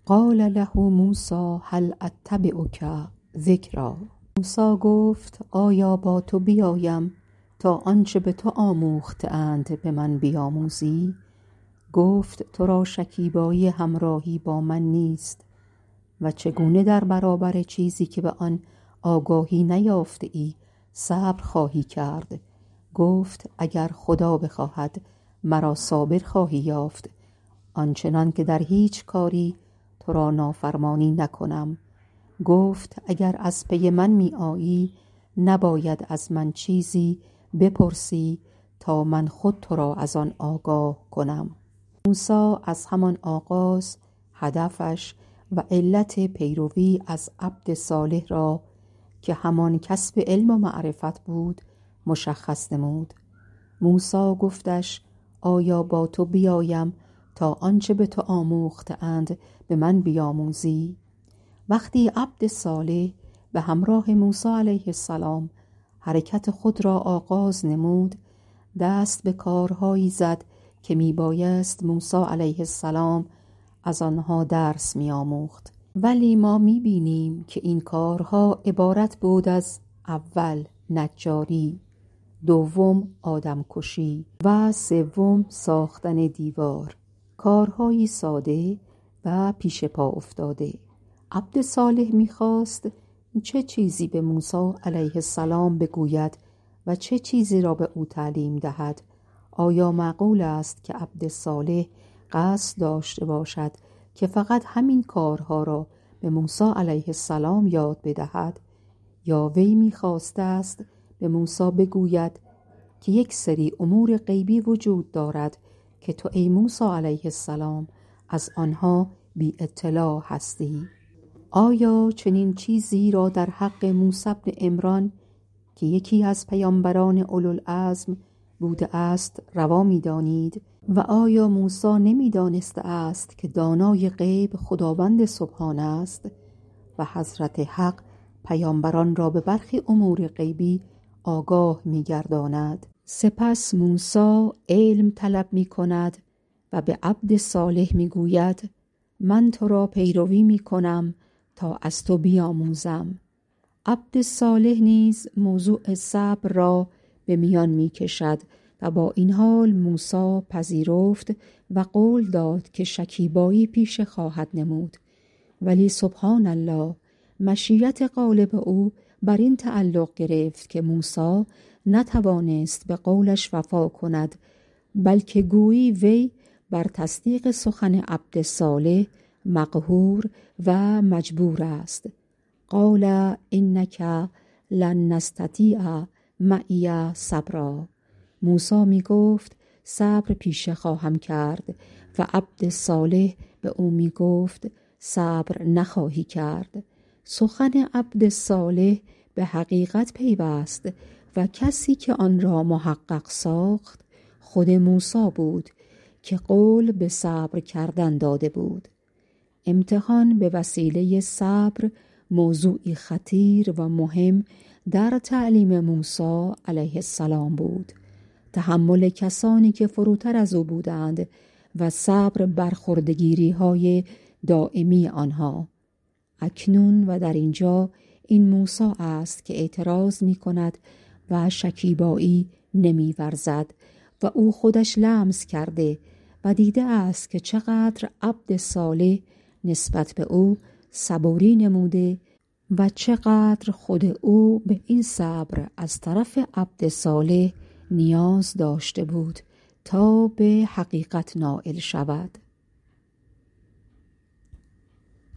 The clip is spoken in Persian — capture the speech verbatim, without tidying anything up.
قال له موسی هل اتبعک ذکرا. موسی گفت آیا با تو بیایم تا آنچه به تو آموخته اند به من بیاموزی؟ گفت تو را شکیبایی همراهی با من نیست و چگونه در برابر چیزی که به آن آگاهی نیافته ای صبر خواهی کرد؟ گفت اگر خدا بخواهد مرا صابر خواهی یافت، آنچنان که در هیچ کاری تو را نافرمانی نکنم. گفت اگر از پی من می آیی نباید از من چیزی بپرسی تا من خود تو را از آن آگاه کنم. موسی از همان آغاز هدفش و علت پیروی از عبد صالح را که همان کسب علم و معرفت بود مشخص نمود. موسی گفتش آیا با تو بیایم تا آنچه به تو آموخته اند به من بیاموزی؟ وقتی عبد صالح به همراه موسی علیه السلام حرکت خود را آغاز نمود، دست به کارهایی زد که می بایست موسی علیه السلام از آنها درس می آموخت. ولی ما می بینیم که این کارها عبارت بود از اول نجاری، دوم آدم کشی و سوم ساختن دیوار. کارهایی ساده و پیش پا افتاده. عبد صالح می خواست چه چیزی به موسی علیه السلام بگوید و چه چیزی را به او تعلیم دهد. آیا معقول است که عبد صالح قصد داشته باشد که فقط همین کارها را به موسی علیه السلام یاد بدهد، یا وی می خواسته است به موسی بگوید که یک سری امور غیبی وجود دارد که تو ای موسی علیه السلام از آنها بی اطلاع هستی؟ آیا چنین چیزی را در حق موسی بن عمران که یکی از پیامبران اولوالعزم بوده است روا می دانید؟ و آیا موسی نمی دانسته است که دانای غیب خداوند سبحان است و حضرت حق پیامبران را به برخی امور غیبی آگاه می گرداند؟ سپس موسی علم طلب می کند و به عبد صالح می گوید من تو را پیروی می کنم تا از تو بیاموزم. عبد صالح نیز موضوع صبر را به میان می کشد و با این حال موسی پذیرفت و قول داد که شکیبایی پیشه خواهد نمود. ولی سبحان الله، مشیت غالب او بر این تعلق گرفت که موسی نتوانست به قولش وفا کند، بلکه گویی وی بر تصدیق سخن عبد صالح مقهور و مجبور است. قال انک لن نستطیع معی صبرا. موسی می گفت صبر پیشه خواهم کرد و عبد صالح به او می گفت صبر نخواهی کرد. سخن عبد صالح به حقیقت پیوست و کسی که آن را محقق ساخت خود موسی بود که قول به صبر کردن داده بود. امتحان به وسیله صبر موضوعی خطیر و مهم در تعلیم موسی علیه السلام بود. تحمل کسانی که فروتر از او بودند و صبر برخوردگیری های دائمی آنها. اکنون و در اینجا این موسی است که اعتراض می کند و شکیبایی نمی ورزد و او خودش لمس کرده و دیده است که چقدر عبد صالح نسبت به او صبوری نموده و چقدر خود او به این صبر از طرف عبد صالح نیاز داشته بود تا به حقیقت نائل شود.